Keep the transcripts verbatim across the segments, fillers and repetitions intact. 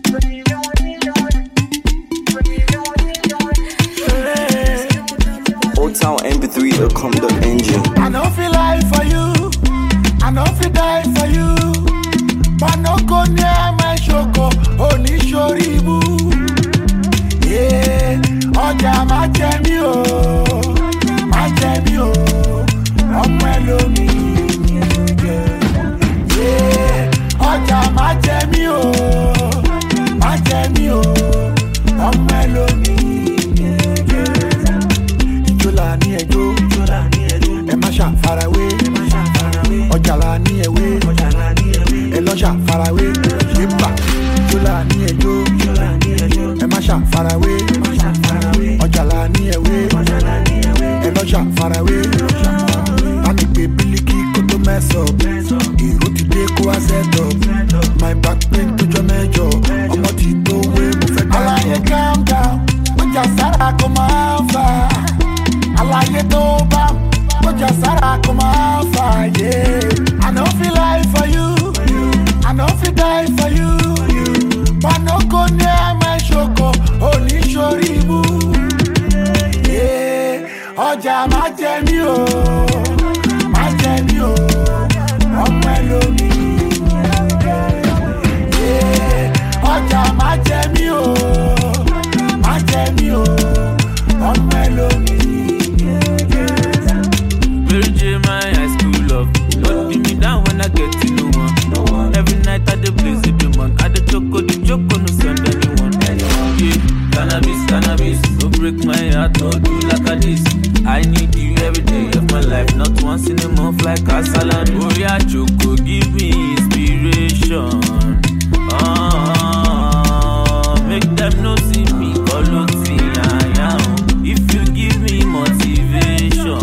Old Town M P three dot com dot N G. I know feel lie for you, I know feel die for you, but no go near my shoko, only shoribu. Yeah, ọjà má jẹ mí o, má jẹ mí o, ọmọ ẹlòmí. Yeah, ọjà má jẹ mí o, má jẹ mí o, ọmọ ẹlòmí. Ìjọla ní ẹjọ́, ẹ má ṣàfarawé, ọjà la ní ẹwé, ẹ lọ ṣàfarawé, ṣé bà. Ìjọla ní ẹjọ́, ẹ má ṣàfarawé, ọjà la ní ẹwé, ẹ lọ ṣàfarawé. Bámi pé bílíkì kó tó mẹ́sọ̀, èrò ti dé kó wá sẹ́tọ̀. My back pain tó jọ mẹ́jọ, ọmọ ti tó wé mo fẹ́ gbà. Aláyé calm down, ọjà sára kò máa ń fà. Aláyé tó bá, ọjà sára kò máa ń fà. I no feel lie for you, I no feel die for you, but no go near my shoko, only shoribu. Yeah, ọjà má jẹ mí o, má jẹ mí o, ọmọ ẹlòmí. Yeah, ọjà má jẹ mí o, má jẹ mí o, ọmọ ẹlòmí. Mary J, my high school love. Lord, beat me down when I get to no one. No one. Every night I dey blaze the demon. I dey choco, the choco, no send anyone. Yeah, cannabis, cannabis. No break my heart, no do like a this. I need you every day of my life, not once in a month like a salad. Oh yeah, choco, give me inspiration. Ah, make them no see me, call out see I am. If you give me motivation.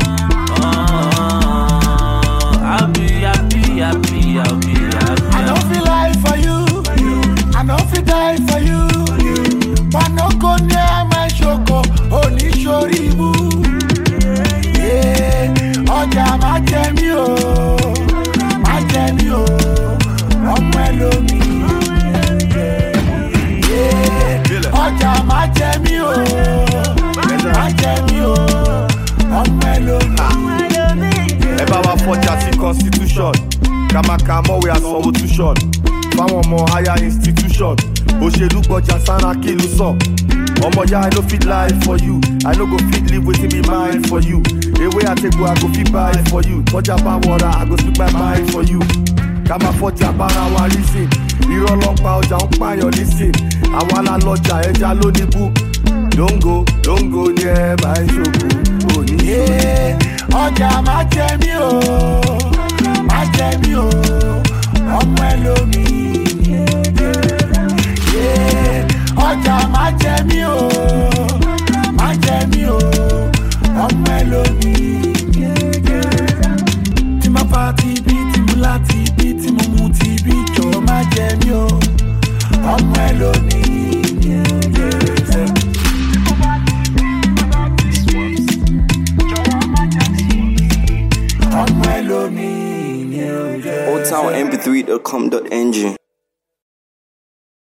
I'll be happy, happy, I'll be happy. I don't feel lie for you, I don't feel die for you, but no go near my shoko, only shoribu. Yeah, ọjà má jẹ mí o, má jẹ mí o, ọmọ ẹlòmí. Yeah, ọjà má jẹ mí o, má jẹ mí o, ọmọ ẹlòmí. Ẹ bá wa fọjà sí constitution, kàmàkàmọ́ wẹ̀ àsanwó tuition, fáwọn ọmọ higher institution, òṣèlú gbọ́jà sára kí ló sọ. Ọmọ ya I no fit lie for you, I no go fit live wetin be mine for you. Ewé àtẹ̀gbọ́ I go fit buy for you, tọ́jà bá wọra I go speak my mind for you. Kàmá fọjà bára wa reason, irọ́ ló ń pa ọjà ń pààyàn nísìn, àwa la lọ́jà ẹja ló ní bú. Dongo, dongo ní ẹ bá ìṣòkò òní. Ọjà má jẹ mí o, má jẹ mí o, ọmọ ẹlòmí. Ọjà má jẹ mí o, má jẹ mí o, ọmọ ẹlòmí. Tí mo fa ti bí, tí mo láti bí, tí mo mu ti bí, jọ̀wọ́ má jẹ mí o, ọmọ ẹlòmí. Old Town M P three dot com dot N G.